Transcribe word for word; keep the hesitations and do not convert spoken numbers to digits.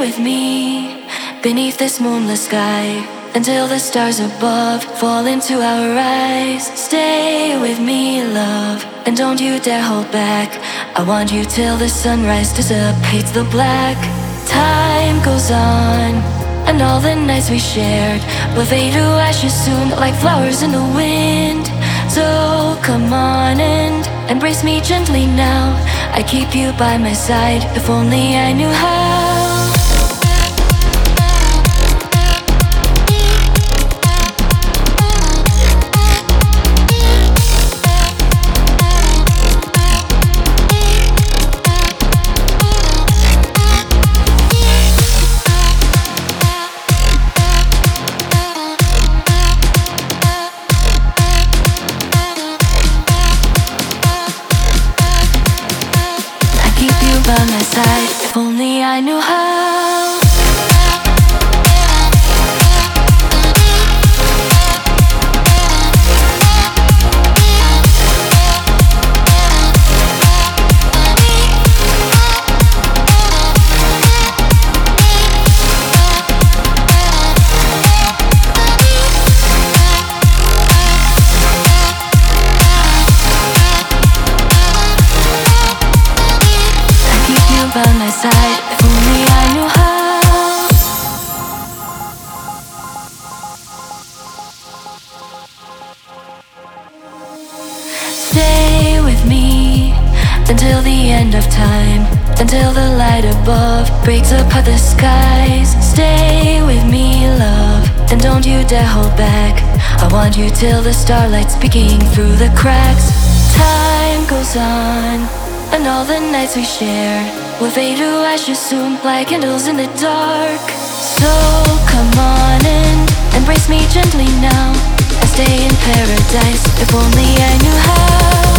with me beneath this moonless sky until the stars above fall into our eyes. Stay with me, love, and don't you dare hold back. I want you till the sunrise dissipates the black. Time goes on, and all the nights we shared will fade to ashes soon, like flowers in the wind. So come on and embrace me gently now. I keep you by my side, if only I knew how. By my side, if only I knew how. By my side, if only I knew how. Stay with me until the end of time, until the light above breaks apart the skies. Stay with me, love, and don't you dare hold back. I want you till the starlight's peeking through the cracks. Time goes on, and all the nights we share will fade to ashes soon, like candles in the dark. So come on and embrace me gently now, and stay in paradise, if only I knew how.